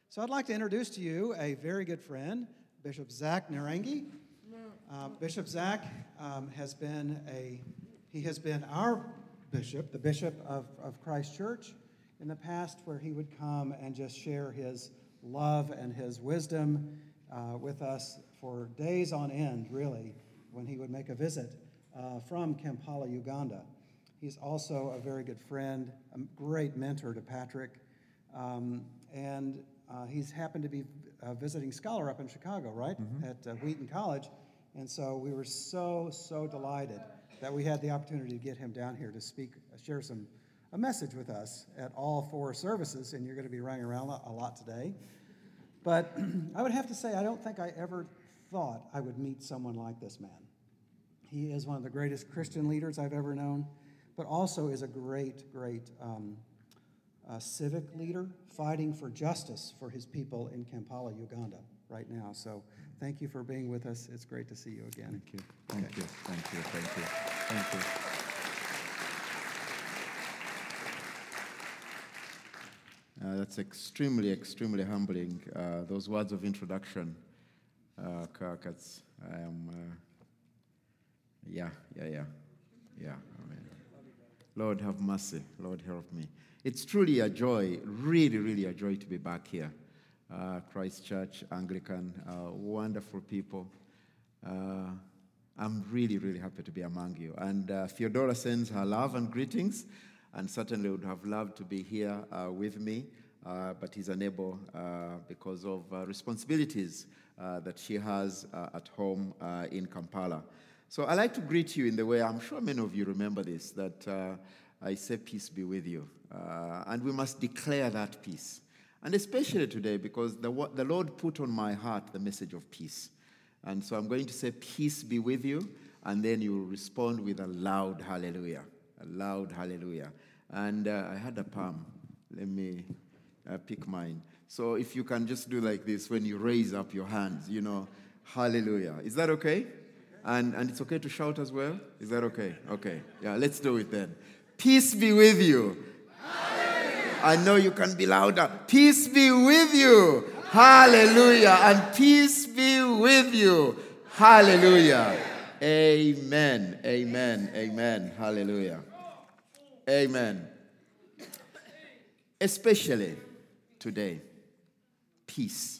So I'd like to introduce to you a very good friend, Bishop Zach Narangi. Bishop Zach has been our bishop, the bishop of Christ Church in the past, where he would come and just share his love and his wisdom with us for days on end, really, when he would make a visit from Kampala, Uganda. He's also a very good friend, a great mentor to Patrick, and he's happened to be a visiting scholar up in Chicago, right, at Wheaton College, and so we were so delighted that we had the opportunity to get him down here to speak, share a message with us at all 4 services, and you're going to be running around a lot today. But I would have to say, I don't think I ever thought I would meet someone like this man. He is one of the greatest Christian leaders I've ever known, but also is a great civic leader fighting for justice for his people in Kampala, Uganda right now. So thank you for being with us. It's great to see you again. Thank you. That's extremely humbling, those words of introduction, Kirk. Yeah. Amen. Lord, have mercy. Lord, help me. It's truly a joy, really a joy to be back here. Christ Church, Anglican, wonderful people. I'm really happy to be among you. And Theodora sends her love and greetings, and certainly would have loved to be here with me, but he's unable because of responsibilities that she has at home in Kampala. So I like to greet you in the way, I'm sure many of you remember this, that I say peace be with you. And we must declare that peace. And especially today, because the Lord put on my heart the message of peace. And so I'm going to say peace be with you, and then you will respond with a loud hallelujah. A loud hallelujah. And I had a palm. Let me pick mine. So if you can just do like this when you raise up your hands, hallelujah. Is that okay? And it's okay to shout as well? Is that okay? Okay. Yeah, let's do it then. Peace be with you. Hallelujah. I know you can be louder. Peace be with you. Hallelujah. And peace be with you. Hallelujah. Amen. Hallelujah. Amen. Especially today, peace.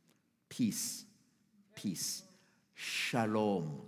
Shalom.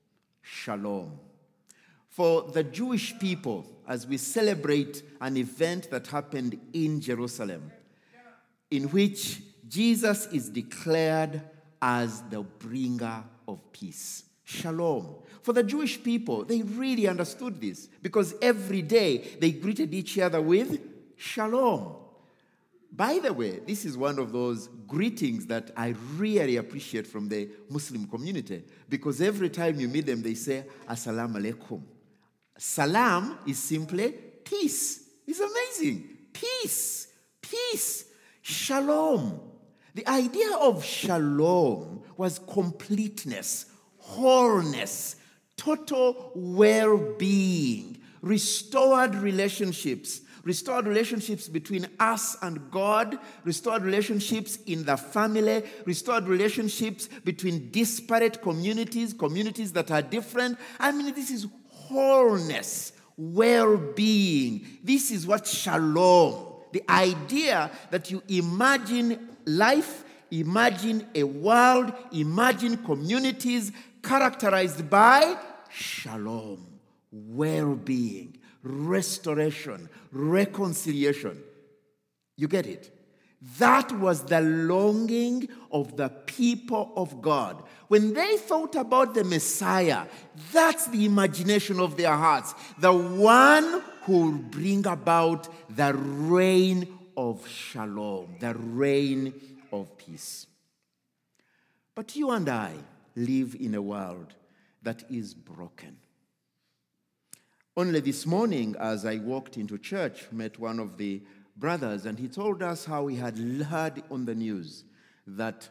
For the Jewish people, as we celebrate an event that happened in Jerusalem, in which Jesus is declared as the bringer of peace. Shalom. For the Jewish people, they really understood this because every day they greeted each other with shalom. By the way, this is one of those greetings that I really appreciate from the Muslim community because every time you meet them, they say, Assalamu alaikum. Salam is simply peace. It's amazing. Peace. Shalom. The idea of shalom was completeness, wholeness, total well-being, restored relationships between us and God, restored relationships in the family, restored relationships between disparate communities that are different. I mean, this is wholeness, well-being. This is what shalom, the idea that you imagine life, imagine a world, imagine communities characterized by shalom, well-being, restoration, reconciliation. You get it? That was the longing of the people of God. When they thought about the Messiah, that's the imagination of their hearts. The one who will bring about the reign of shalom, the reign of peace. But you and I live in a world that is broken. Only this morning, as I walked into church, met one of the brothers, and he told us how he had heard on the news that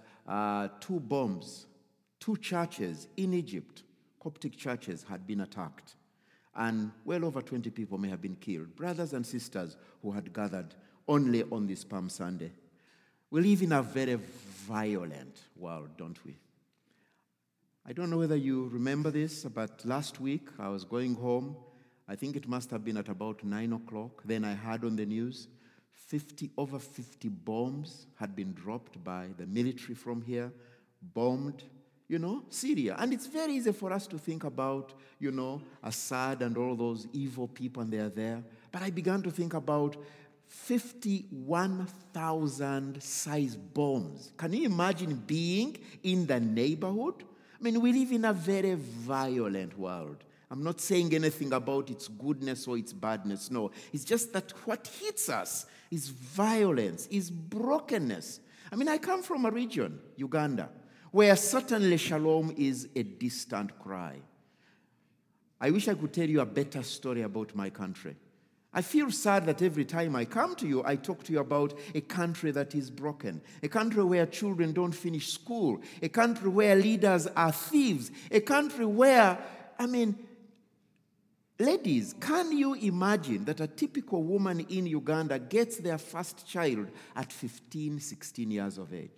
2 churches in Egypt, Coptic churches, had been attacked. And well over 20 people may have been killed, brothers and sisters who had gathered only on this Palm Sunday. We live in a very violent world, don't we? I don't know whether you remember this, but last week I was going home. I think it must have been at about 9 o'clock. Then I heard on the news over 50 bombs had been dropped by the military from here, bombed, Syria. And it's very easy for us to think about, Assad and all those evil people, and they're there. But I began to think about 51,000 size bombs. Can you imagine being in the neighborhood? I mean, we live in a very violent world. I'm not saying anything about its goodness or its badness. No, it's just that what hits us is violence, is brokenness. I mean, I come from a region, Uganda, where certainly shalom is a distant cry. I wish I could tell you a better story about my country. I feel sad that every time I come to you, I talk to you about a country that is broken, a country where children don't finish school, a country where leaders are thieves, a country where, ladies, can you imagine that a typical woman in Uganda gets their first child at 15, 16 years of age?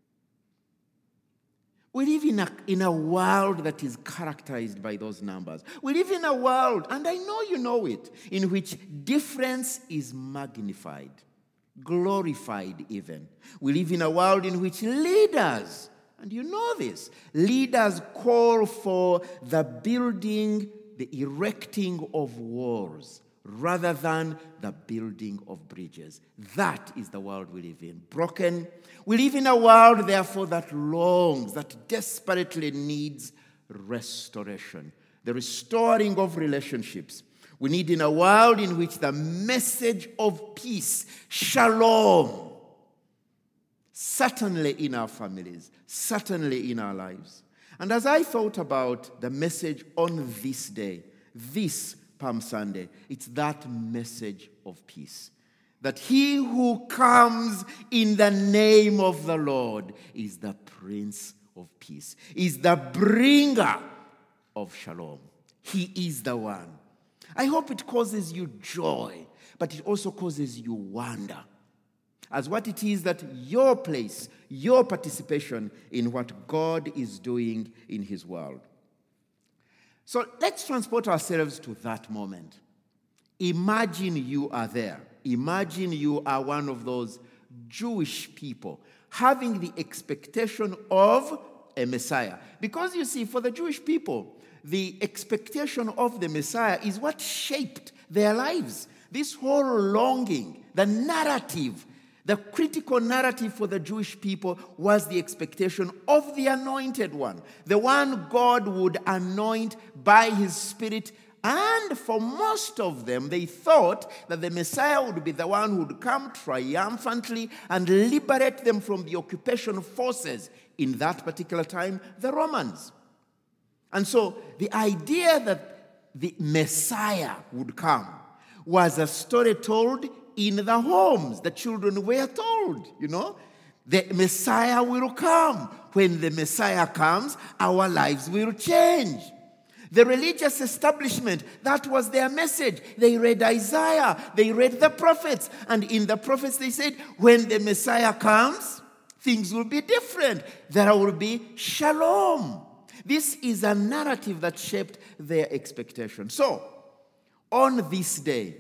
We live in a world that is characterized by those numbers. We live in a world, and I know you know it, in which difference is magnified, glorified even. We live in a world in which leaders, and you know this, leaders call for the building, the erecting of walls, rather than the building of bridges. That is the world we live in. Broken. We live in a world, therefore, that longs, that desperately needs restoration. The restoring of relationships. We need in a world in which the message of peace, shalom, certainly in our families, certainly in our lives. And as I thought about the message on this day, this Palm Sunday, it's that message of peace. That he who comes in the name of the Lord is the Prince of Peace, is the bringer of shalom. He is the one. I hope it causes you joy, but it also causes you wonder as what it is that your place, your participation in what God is doing in his world. So let's transport ourselves to that moment. Imagine you are there. Imagine you are one of those Jewish people having the expectation of a Messiah. Because you see, for the Jewish people, the expectation of the Messiah is what shaped their lives. This whole longing, the narrative, the critical narrative for the Jewish people was the expectation of the anointed one, the one God would anoint by his Spirit. And for most of them, they thought that the Messiah would be the one who would come triumphantly and liberate them from the occupation forces in that particular time, the Romans. And so the idea that the Messiah would come was a story told in the homes. The children were told, the Messiah will come. When the Messiah comes, our lives will change. The religious establishment, that was their message. They read Isaiah, they read the prophets, and in the prophets they said, when the Messiah comes, things will be different. There will be shalom. This is a narrative that shaped their expectation. So, on this day,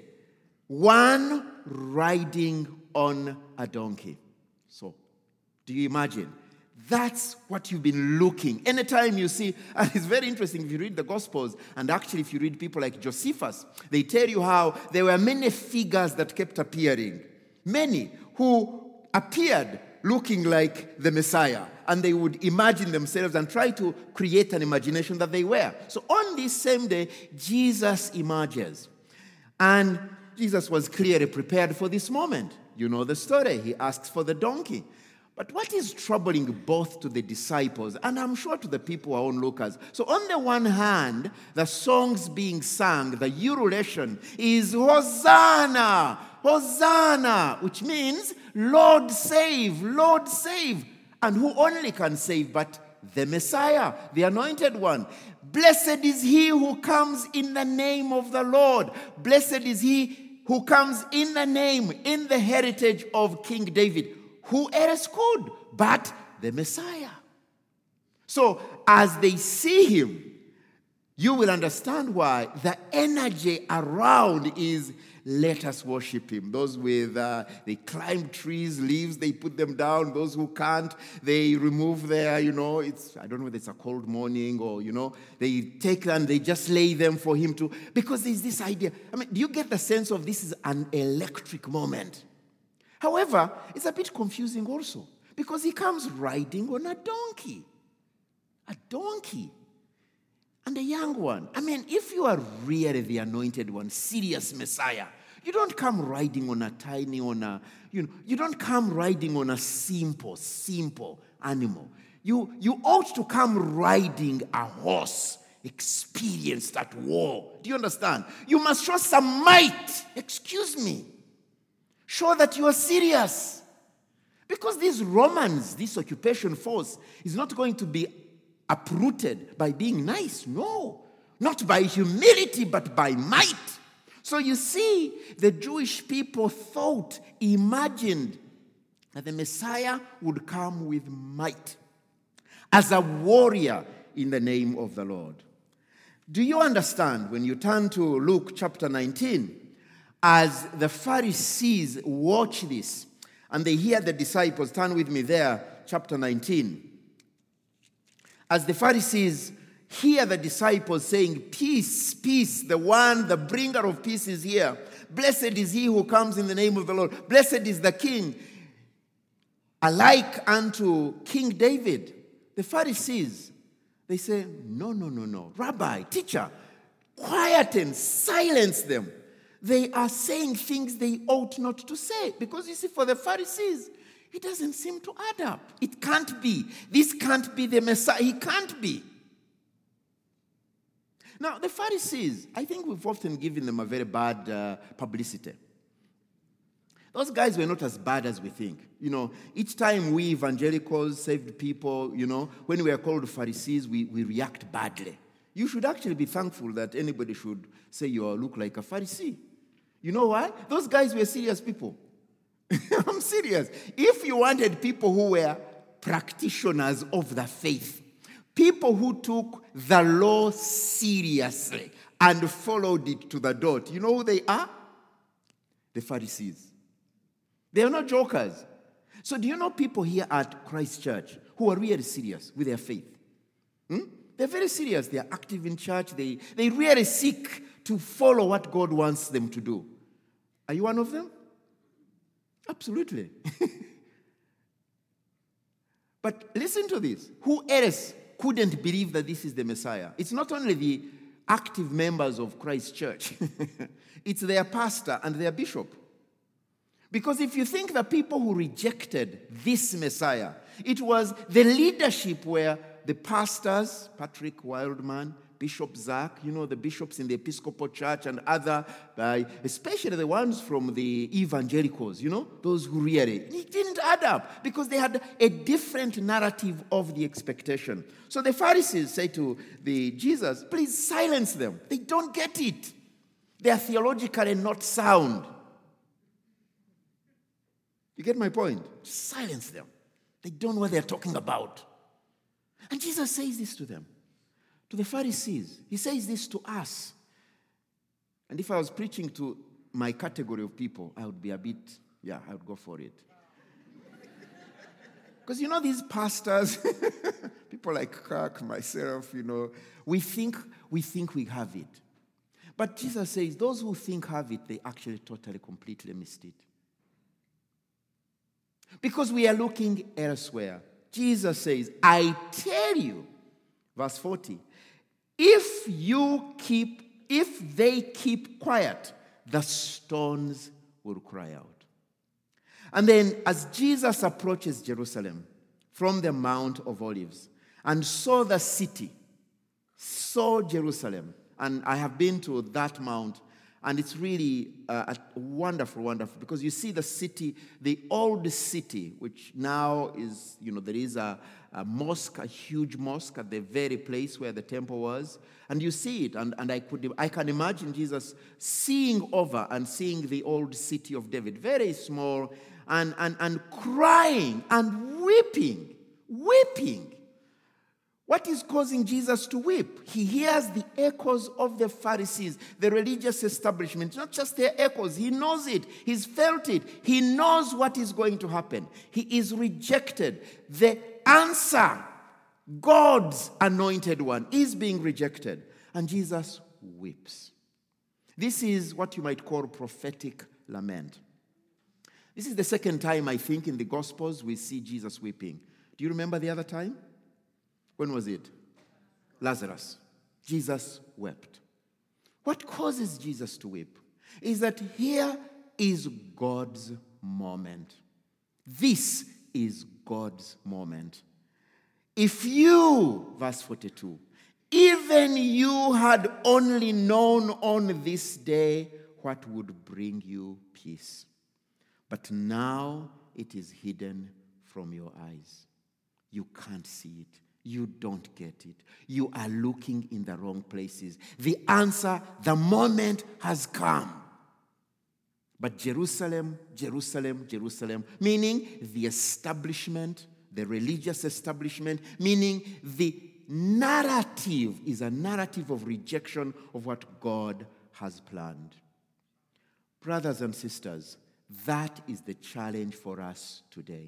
one riding on a donkey. So, do you imagine? That's what you've been looking. Anytime you see, and it's very interesting if you read the Gospels, and actually if you read people like Josephus, they tell you how there were many figures that kept appearing. Many who appeared looking like the Messiah, and they would imagine themselves and try to create an imagination that they were. So on this same day, Jesus emerges. And Jesus was clearly prepared for this moment. You know the story. He asks for the donkey. But what is troubling both to the disciples and I'm sure to the people who are onlookers? So on the one hand, the songs being sung, the ululation is Hosanna, Hosanna, which means Lord save, Lord save. And who only can save but the Messiah, the anointed one. Blessed is he who comes in the name of the Lord. Blessed is he who comes in the name, in the heritage of King David. who else could but the Messiah? So as they see him, you will understand why the energy around is, let us worship him. Those with, they climb trees, leaves, they put them down. Those who can't, they remove their, I don't know whether it's a cold morning or, they take them, they just lay them for him to, because there's this idea. Do you get the sense of this is an electric moment? However, it's a bit confusing also, because he comes riding on a donkey. A donkey. And a young one. If you are really the anointed one, serious Messiah, you don't come riding on a tiny, you don't come riding on a simple animal. You ought to come riding a horse experienced at war. Do you understand? You must show some might. Excuse me. Show that you are serious. Because these Romans, this occupation force, is not going to be uprooted by being nice. No, not by humility, but by might. So you see, the Jewish people imagined that the Messiah would come with might as a warrior in the name of the Lord. Do you understand when you turn to Luke chapter 19, as the Pharisees watch this and they hear the disciples, turn with me there, chapter 19. As the Pharisees hear the disciples saying, peace, peace, the bringer of peace is here. Blessed is he who comes in the name of the Lord. Blessed is the king, alike unto King David. The Pharisees, they say, no. Rabbi, teacher, quieten, silence them. They are saying things they ought not to say. Because you see, for the Pharisees, it doesn't seem to add up. It can't be. This can't be the Messiah. He can't be. Now, the Pharisees, I think we've often given them a very bad publicity. Those guys were not as bad as we think. Each time we evangelicals saved people, when we are called Pharisees, we react badly. You should actually be thankful that anybody should say you look like a Pharisee. You know why? Those guys were serious people. I'm serious. If you wanted people who were practitioners of the faith, people who took the law seriously and followed it to the dot, you know who they are? The Pharisees. They are not jokers. So do you know people here at Christ Church who are really serious with their faith? They're very serious. They are active in church. They really seek to follow what God wants them to do. Are you one of them? Absolutely. But listen to this. Who else couldn't believe that this is the Messiah? It's not only the active members of Christ Church. It's their pastor and their bishop. Because if you think the people who rejected this Messiah, it was the leadership where the pastors, Patrick Wildman, Bishop Zach, the bishops in the Episcopal Church and other, especially the ones from the evangelicals, those who really, it didn't add up because they had a different narrative of the expectation. So the Pharisees say to Jesus, please silence them. They don't get it. They are theologically not sound. You get my point? Silence them. They don't know what they're talking about. And Jesus says this to them. To the Pharisees. He says this to us. And if I was preaching to my category of people, I would be I would go for it. Because these pastors, people like Kirk, myself, we think we have it. But Jesus says those who think have it, they actually totally, completely missed it. Because we are looking elsewhere. Jesus says, I tell you, verse 40, if they keep quiet, the stones will cry out. And then as Jesus approaches Jerusalem from the Mount of Olives and saw the city, saw Jerusalem, and I have been to that mount, and it's really wonderful, wonderful, because you see the city, the old city, which now is, there is a mosque, a huge mosque at the very place where the temple was, and you see it, and I can imagine Jesus seeing over and seeing the old city of David, very small, and crying and weeping. What is causing Jesus to weep? He hears the echoes of the Pharisees, the religious establishment. Not just their echoes, he knows it, he's felt it, he knows what is going to happen. He is rejected. The answer, God's anointed one, is being rejected. And Jesus weeps. This is what you might call prophetic lament. This is the second time, I think, in the Gospels we see Jesus weeping. Do you remember the other time? When was it? Lazarus. Jesus wept. What causes Jesus to weep is that here is God's moment. This is God's moment. If you, verse 42, even you had only known on this day what would bring you peace. But now it is hidden from your eyes. You can't see it. You don't get it. You are looking in the wrong places. The answer, the moment has come. But Jerusalem, Jerusalem, Jerusalem, meaning the establishment, the religious establishment, meaning the narrative is a narrative of rejection of what God has planned. Brothers and sisters, that is the challenge for us today.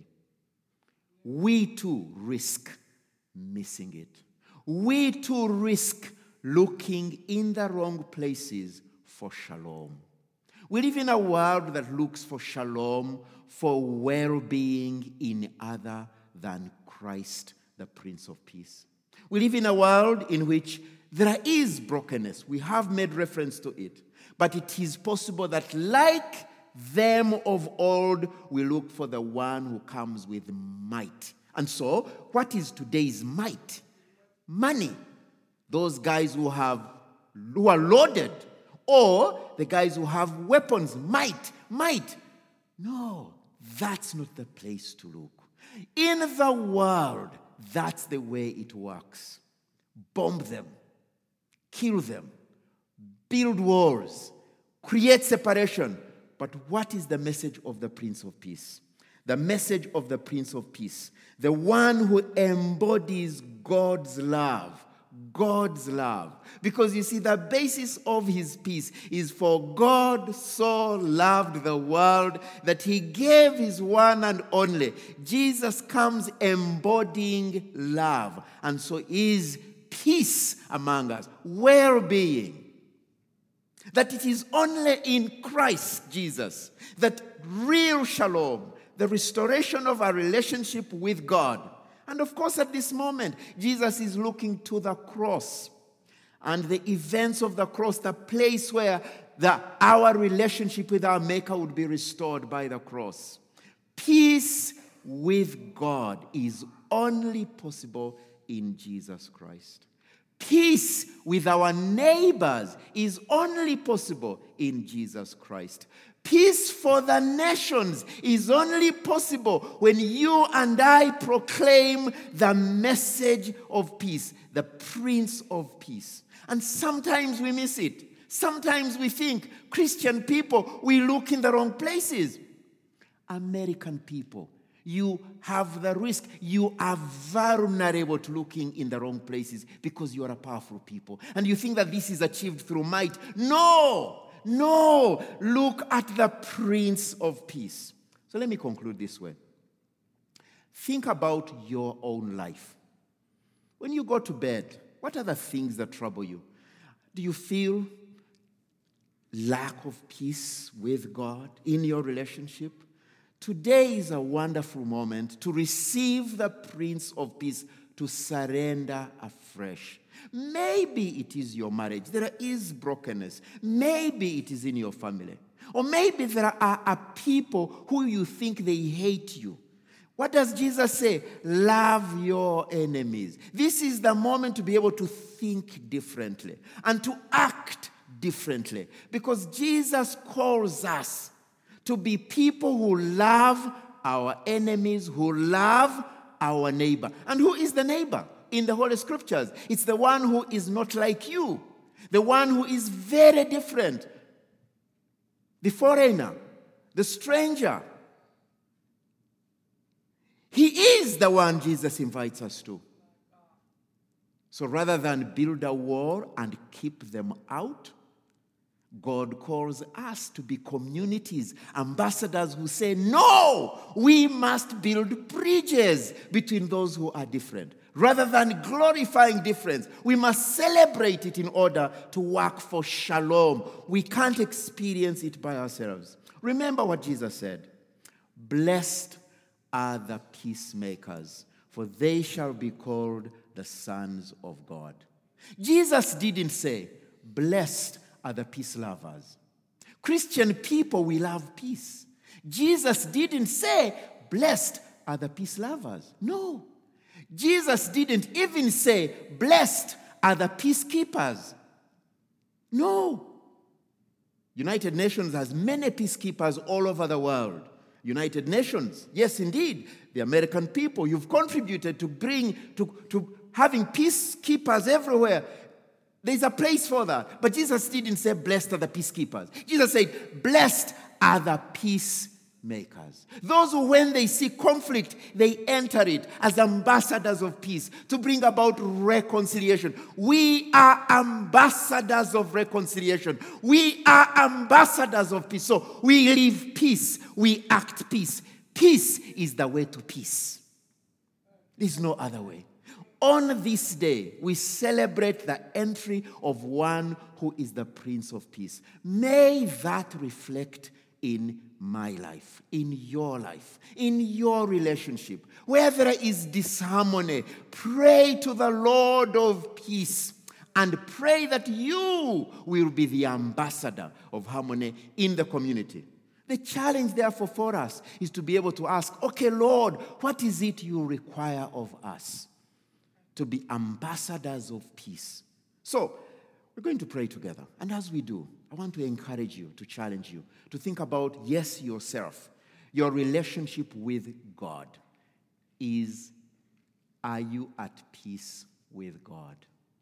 We too risk missing it. We too risk looking in the wrong places for shalom. We live in a world that looks for shalom, for well-being in other than Christ, the Prince of Peace. We live in a world in which there is brokenness. We have made reference to it. But it is possible that like them of old, we look for the one who comes with might. And so, what is today's might? Money. Those guys who are loaded. Or the guys who have weapons. Might. No, that's not the place to look. In the world, that's the way it works. Bomb them. Kill them. Build wars. Create separation. But what is the message of the Prince of Peace? The message of the Prince of Peace, the one who embodies God's love. God's love. Because you see, the basis of his peace is for God so loved the world that he gave his one and only. Jesus comes embodying love. And so is peace among us, well-being. That it is only in Christ Jesus that real shalom, the restoration of our relationship with God. And of course, at this moment, Jesus is looking to the cross and the events of the cross, the place where our relationship with our Maker would be restored by the cross. Peace with God is only possible in Jesus Christ. Peace with our neighbors is only possible in Jesus Christ. Peace for the nations is only possible when you and I proclaim the message of peace, the Prince of Peace. And sometimes we miss it. Sometimes we think, Christian people, we look in the wrong places. American people, you have the risk. You are vulnerable to looking in the wrong places because you are a powerful people. And you think that this is achieved through might. No, look at the Prince of Peace. So let me conclude this way. Think about your own life. When you go to bed, what are the things that trouble you? Do you feel lack of peace with God in your relationship? Today is a wonderful moment to receive the Prince of Peace, to surrender afresh. Maybe it is your marriage. There is brokenness. Maybe it is in your family. Or maybe there are people who you think they hate you. What does Jesus say? Love your enemies. This is the moment to be able to think differently and to act differently. Because Jesus calls us to be people who love our enemies, who love our neighbor. And who is the neighbor in the Holy Scriptures? It's the one who is not like you, the one who is very different, the foreigner, the stranger. is the one Jesus invites us to. So rather than build a wall and keep them out, God calls us to be communities, ambassadors who say, no, we must build bridges between those who are different. Rather than glorifying difference, we must celebrate it in order to work for shalom. We can't experience it by ourselves. Remember what Jesus said. Blessed are the peacemakers, for they shall be called the sons of God. Jesus didn't say, blessed are the peace lovers. Christian people, we love peace. Jesus didn't say, blessed are the peace lovers. No. Jesus didn't even say, blessed are the peacekeepers. No. United Nations has many peacekeepers all over the world. United Nations, yes, indeed, the American people, you've contributed to having peacekeepers everywhere. There's a place for that. But Jesus didn't say, blessed are the peacekeepers. Jesus said, blessed are the peacemakers. Those who, when they see conflict, they enter it as ambassadors of peace to bring about reconciliation. We are ambassadors of reconciliation. We are ambassadors of peace. So we live peace. We act peace. Peace is the way to peace. There's no other way. On this day, we celebrate the entry of one who is the Prince of Peace. May that reflect in my life, in your relationship. Where there is disharmony, pray to the Lord of peace and pray that you will be the ambassador of harmony in the community. The challenge, therefore, for us is to be able to ask, okay, Lord, what is it you require of us? To be ambassadors of peace. So, we're going to pray together. And as we do, I want to encourage you, to challenge you, to think about, yes, yourself. Your relationship with God are you at peace with God?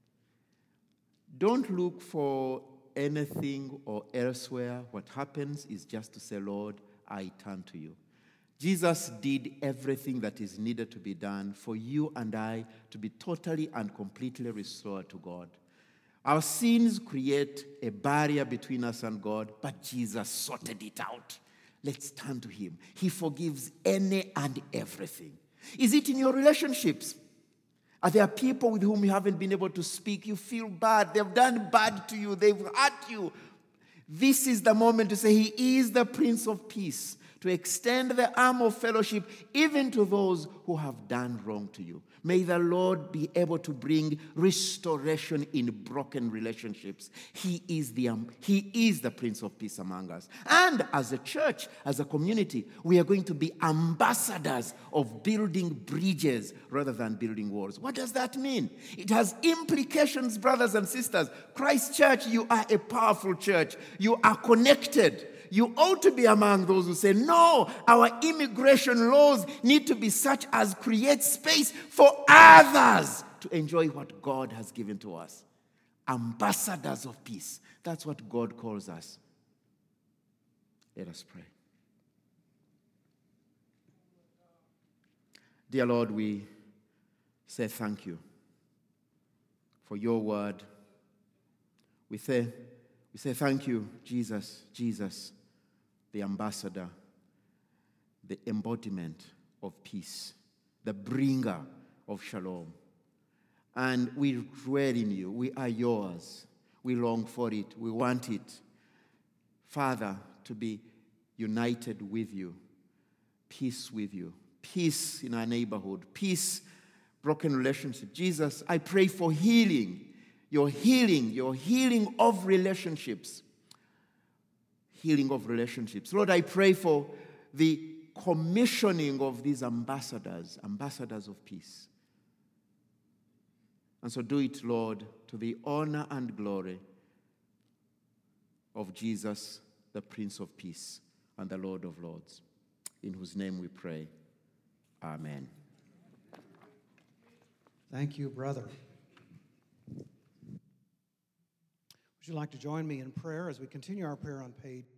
Don't look for anything or elsewhere. What happens is just to say, Lord, I turn to you. Jesus did everything that is needed to be done for you and I to be totally and completely restored to God. Our sins create a barrier between us and God, but Jesus sorted it out. Let's turn to him. He forgives any and everything. Is it in your relationships? Are there people with whom you haven't been able to speak? You feel bad. They've done bad to you. They've hurt you. This is the moment to say he is the Prince of Peace, to extend the arm of fellowship even to those who have done wrong to you. May the Lord be able to bring restoration in broken relationships. He is the Prince of Peace among us. And as a church, as a community, we are going to be ambassadors of building bridges rather than building walls. What does that mean? It has implications, brothers and sisters. Christ Church, you are a powerful church. You are connected. You ought to be among those who say, no, our immigration laws need to be such as create space for others to enjoy what God has given to us. Ambassadors of peace. That's what God calls us. Let us pray. Dear Lord, we say thank you for your word. We say thank you, Jesus, the ambassador, the embodiment of peace, the bringer of shalom. And we dwell in you. We are yours. We long for it. We want it. Father, to be united with you, peace with you, peace in our neighborhood, peace, broken relationship. Jesus, I pray for healing, your healing of relationships. Healing of relationships. Lord, I pray for the commissioning of these ambassadors of peace. And so do it, Lord, to the honor and glory of Jesus, the Prince of Peace and the Lord of Lords, in whose name we pray. Amen. Thank you, brother. Would you like to join me in prayer as we continue our prayer on page